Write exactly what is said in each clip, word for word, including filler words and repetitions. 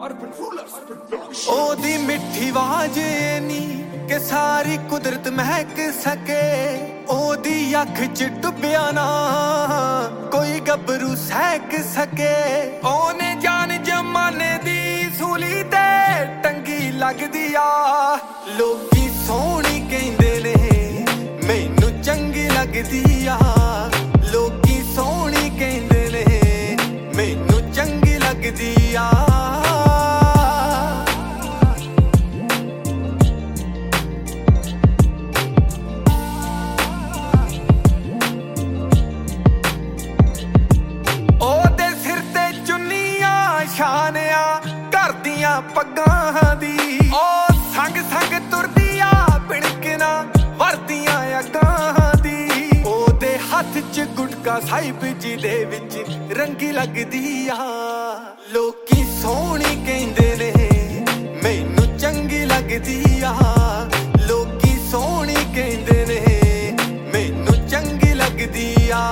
ओदी मिठी आवाज नी के सारी कुदरत महक सके, ओदी अख च डुबिया ना कोई गबरू सहक सके। ओने जान जमाने दी सूली ते टंगी लगदी आ, लोकी सोहनी कहंदे ने मैनू चंगी लगदी आ, लोकी सोहनी कहंदे ने मैनू चंगी लगदी आ। शानिया करदियां पग्गां दी ओ संग संग तुरदिया पिणकना वरदियां अग्गां दी। ओदे हत्थ च गुटका साहिब जी दे विच रंगी लगदी आ, लोकी सोहनी कहंदे ने मैनू चंगी लगदी आ, लोकी सोहनी कहंदे ने मैनू चंगी लगदी आ।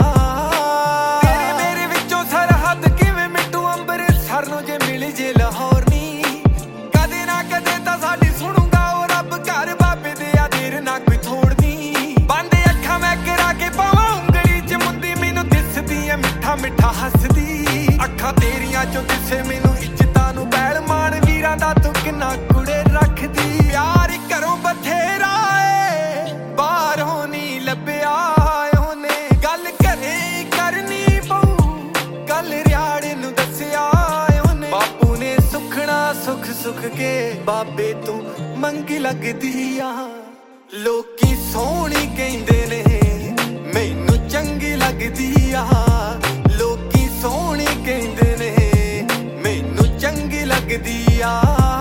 जे मिल जे लाहौर नी कदे ना कदे तां साडी सुणूंगा ओ रब घर बाबे दे आ देर ना कोई थोड़नी। बंद अखां मैं करा के पावां उंगली च मुंदी मैनू दिसदी ऐ मिठा मिठा हसदी, अखां तेरियां चों दिसे मैनू इज्जतां नू बैल मान वीरां दा तू किन्ना कुड़े रखदी। प्यार घरों बथेरा ए बाहरों नी लभ्या ओने, गल घरे करनी पऊ कल रियाड़े नू दस्सिया। बापू ने सुखना सुख सुख के बाबे तू मंगी लगदी आ, लोकी सोहनी कहंदे ने मैनू चंगी लगदी आ, लोकी सोहनी कहंदे ने मैनू चंगी लगदी आ।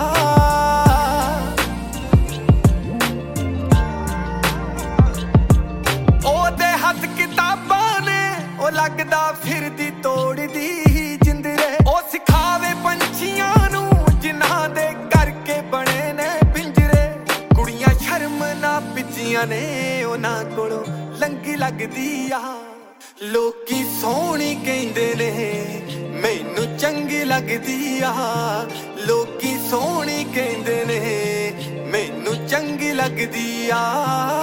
ओदे हत्थ किताबां ने ओ लगदा फिरदी तोड़दी जिंदरे, ओ सिखावे पंछियां नू जिन्हां दे करके बने ने पिंजरे। कुड़ियां शर्म ना पिजियां ने उन्हां कोलों लंगी लगदी आ, लोकी सोहनी कहंदे ने मैनू चंगी लगदी आ, लोकी सोहनी कहंदे ने मैनू चंगी लगदी आ।